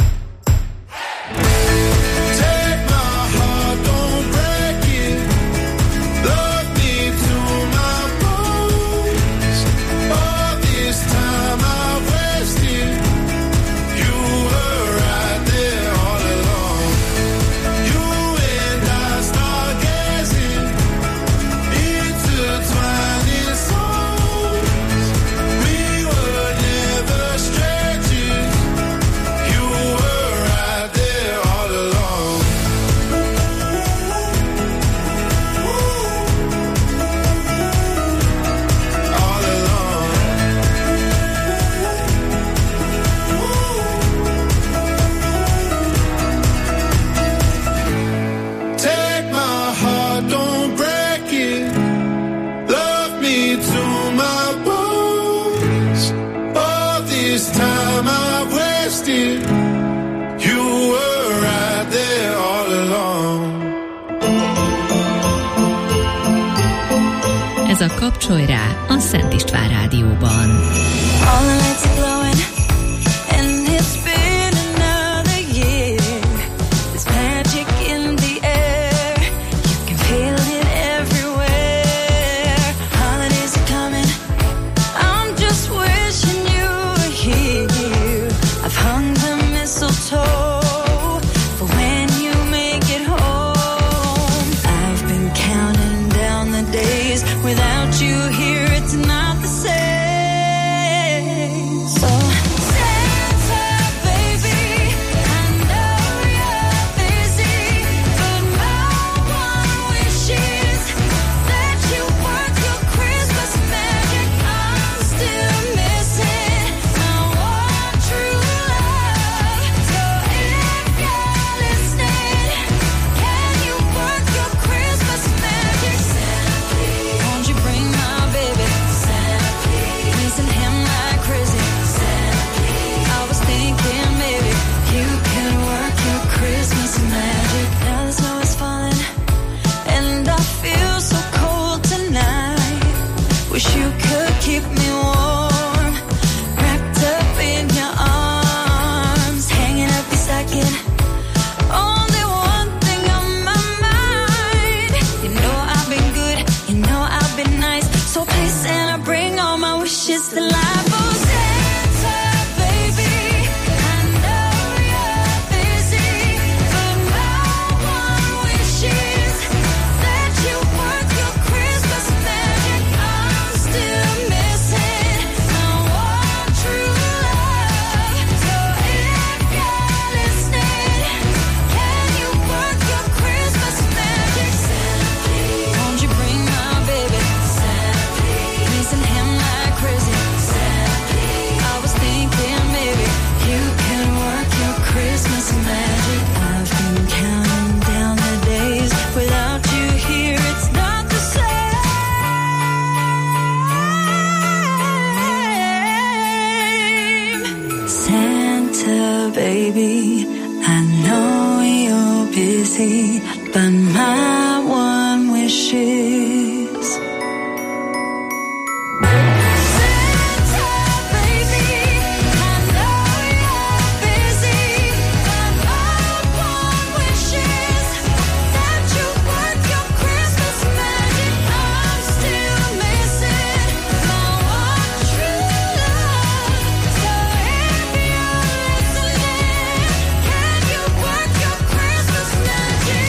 Take my heart, don't break it. Love me to my bones. All this time I've wasted. You were right there all along. You and I start gazing, intertwining souls. We were never strangers. You were right there all along. All along. Take my heart, don't break it. Love me to my bones. All this time I've wasted. You were right there all along. Ez a Kapcsolj rá a Szent István Rádióban. All the lights are glowing, and it's been another year. There's magic in the air, you can feel it everywhere. Holidays are coming, I'm just wishing you were here. I've hung the mistletoe for when you make it home. I've been counting down the days without you here, it's not the same. So Santa, baby, I know you're busy, but my one wish is that you work your Christmas magic. I'm still missing my one true love. So if you're listening, can you work your Christmas magic? Santa, please, won't you bring my baby? Santa, please, missing him like crazy. Santa, please, I was thinking maybe you could work your Christmas magic. Now the snow is falling, and I feel so cold tonight. Wish you could keep me warm, wrapped up in your arms, hanging up beside you. Only one thing on my mind. You know I've been good, you know I've been nice. So please, Santa, bring all my wishes to life. Oh, Santa, baby, I know you're busy, but my one wish is that you work your Christmas magic. I'm still missing my one true love. So if you're listening, can you work your Christmas magic? Santa, please, won't you bring my baby? Santa, please, missing him like crazy. Santa, please, I was thinking maybe you can work your Christmas magic. I've been counting down the days without you here, it's not the same. Santa, baby, I know you're busy, but my one wish is Santa, baby, I know you're busy, but my one wish is that you work your Christmas magic. I'm still missing my one true love. So if you're listening, can you work your Christmas magic?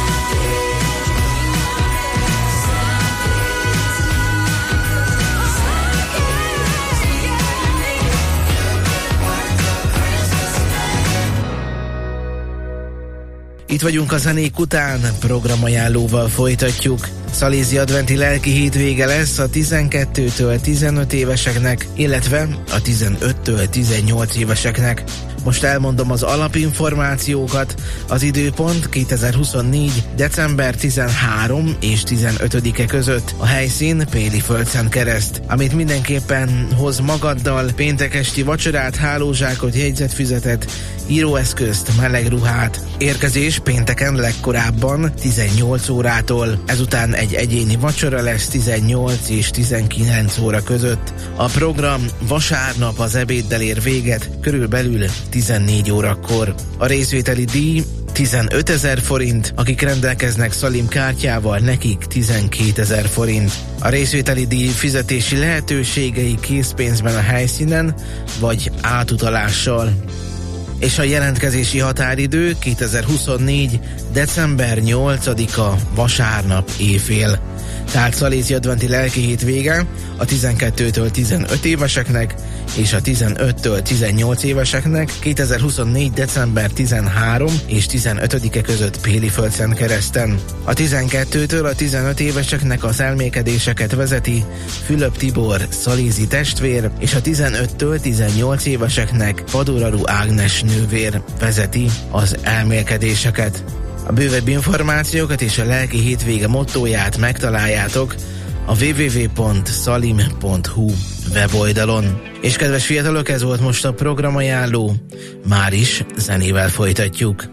Itt vagyunk a zenék után, programajánlóval folytatjuk. Szalézi adventi lelki hétvége lesz a 12-től 15 éveseknek, illetve a 15-től 18 éveseknek. Most elmondom az alapinformációkat. Az időpont 2024. december 13 és 15-e között. A helyszín Péli Földszentkereszt. Amit mindenképpen hoz magaddal: péntek esti vacsorát, hálózsákot, jegyzetfüzetet, íróeszközt, meleg ruhát. Érkezés pénteken legkorábban 18 órától. Ezután egy egyéni vacsora lesz 18 és 19 óra között. A program vasárnap az ebéddel ér véget, körülbelül 14 órakor. A részvételi díj 15 000 forint, akik rendelkeznek Szalim kártyával, nekik 12 000 forint. A részvételi díj fizetési lehetőségei készpénzben a helyszínen, vagy átutalással. És a jelentkezési határidő 2024. december 8-a vasárnap éjfél. Tehát Szalézi adventi lelki hét vége a 12-től 15 éveseknek és a 15-től 18 éveseknek 2024. december 13 és 15-e között Péli Földszentkereszten. A 12-től a 15 éveseknek az elmélkedéseket vezeti Fülöp Tibor szalézi testvér, és a 15-től 18 éveseknek Padoraru Ágnes nővér vezeti az elmélkedéseket. A bővebb információkat és a lelki hétvége mottóját megtaláljátok a www.salim.hu weboldalon. És kedves fiatalok, ez volt most a programajánló, már is zenével folytatjuk.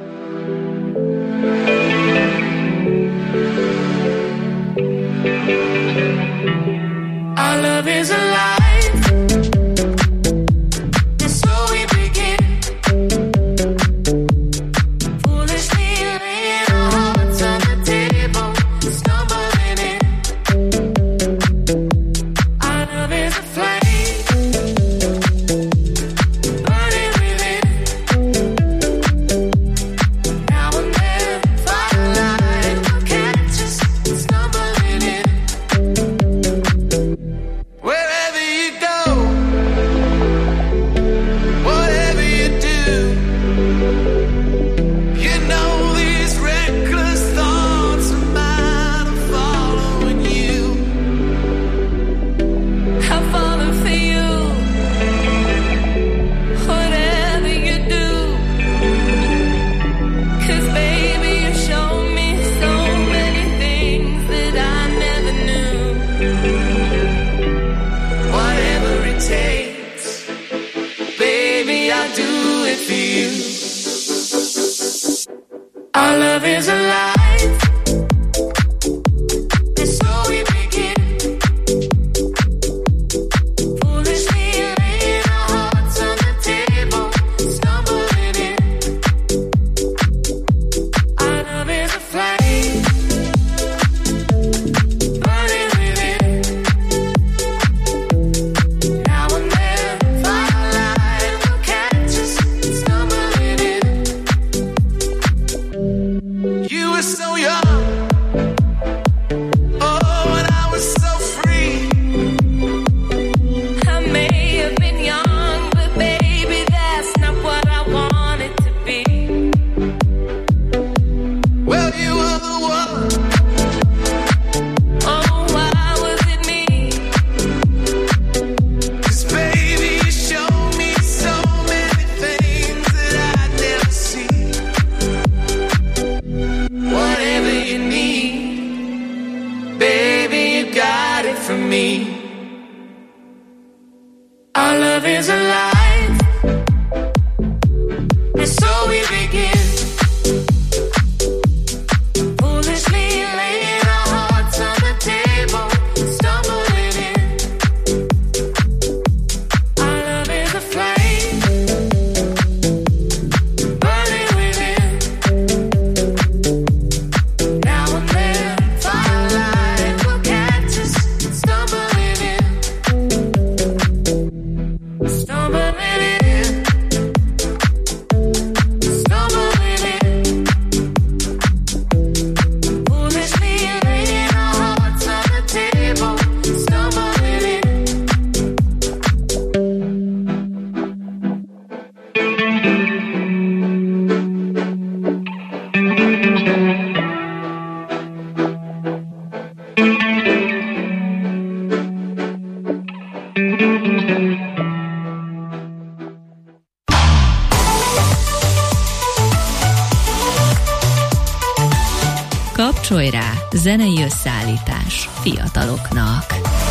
Our love is alive. Our love is alive. Stumbling Kapcsolj rá, zenei összeállítás fiataloknak.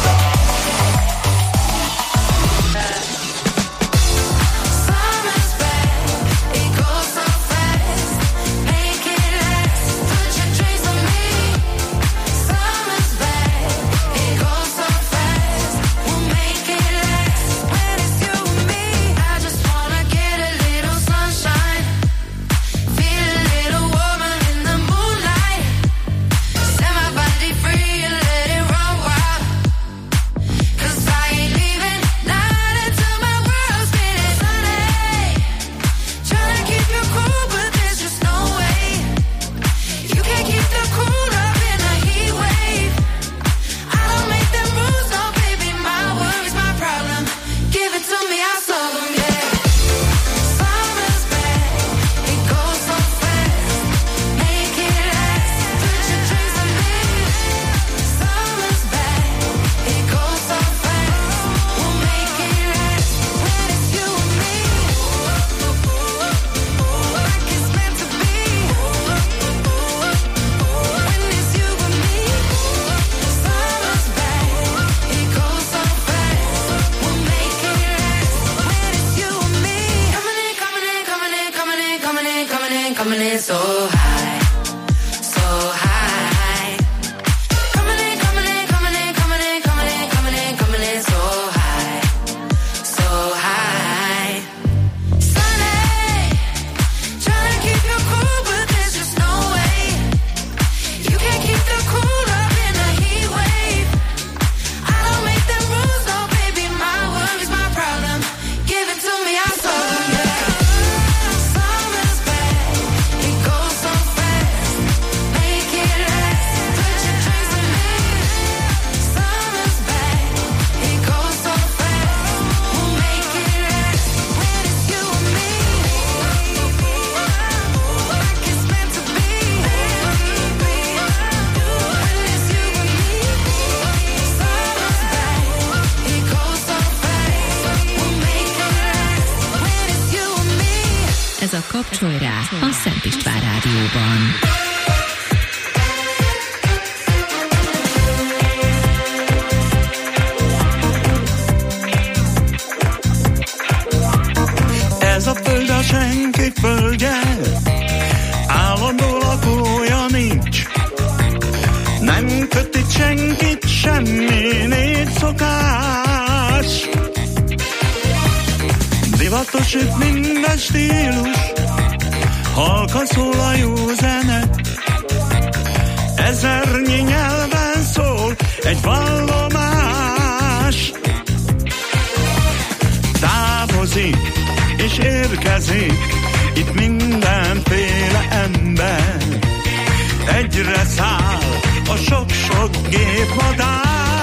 Kapcsolj rá a Szent István Rádióban. Ez a föld a senkik földje, állandó lakója nincs. Nem köt itt senkit semmi népszokás. Divatos itt minden stílus, halkan szól a jó zene, ezernyi nyelven szól egy vallomás. Távozik és érkezik itt mindenféle ember, egyre száll a sok-sok gépmadár.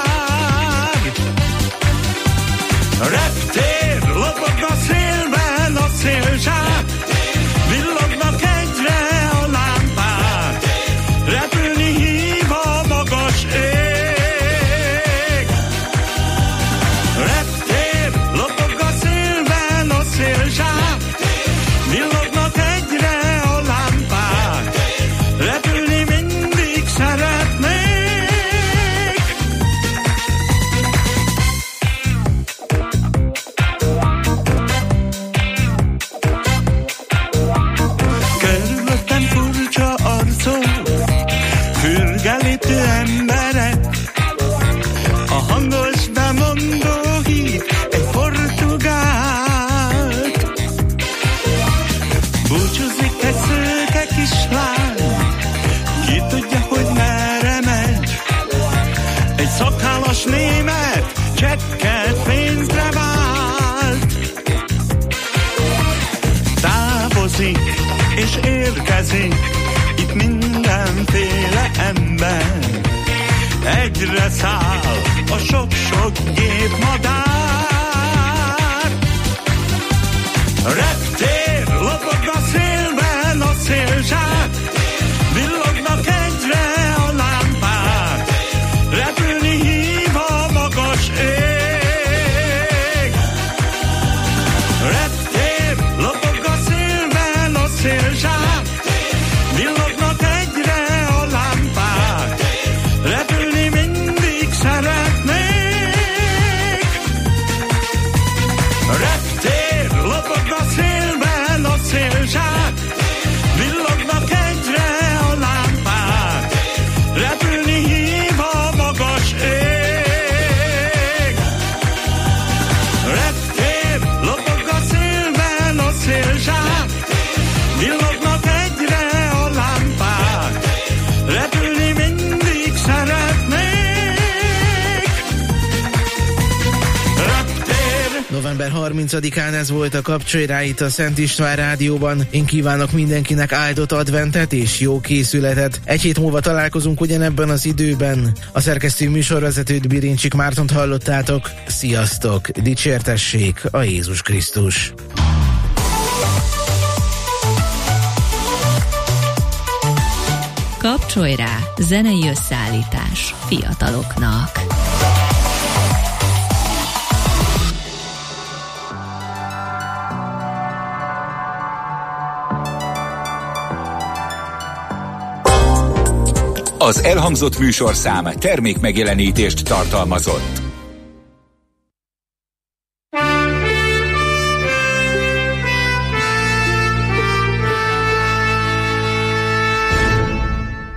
Reptér lobog a szélben a szélzsák, villognak egyre a lámpák, repülni hív a magas ég. Reptér lobog a szélben a szélzsák, villognak egyre a lámpák, repülni mindig szeretnék. Fürgelítő emberek, a hangos bemondó hív egy portugált. Búcsúzik egy szőke kislány, ki tudja, hogy merre megy. Egy szakállas német csekket pénzre vált. Távozik és érkezik itt mindenféle ember, egyre száll a sok-sok gépmadár. Reptér lobog a szélben a szélzsák, villognak egyre a lámpák, repülni hív a magas ég. Reptér lobog a szélben a szélzsák, villognak egyre a lámpák, 30-án ez volt a Kapcsolj rá itt a Szent István Rádióban. Én kívánok mindenkinek áldott adventet és jó készületet. Egy hét múlva találkozunk ugyanebben az időben. A szerkesztő műsorvezetőt, Birincsik Mártont hallottátok. Sziasztok! Dicsértessék a Jézus Krisztus! Kapcsolj rá, zenei összeállítás fiataloknak. Az elhangzott műsorszám termék megjelenítést tartalmazott.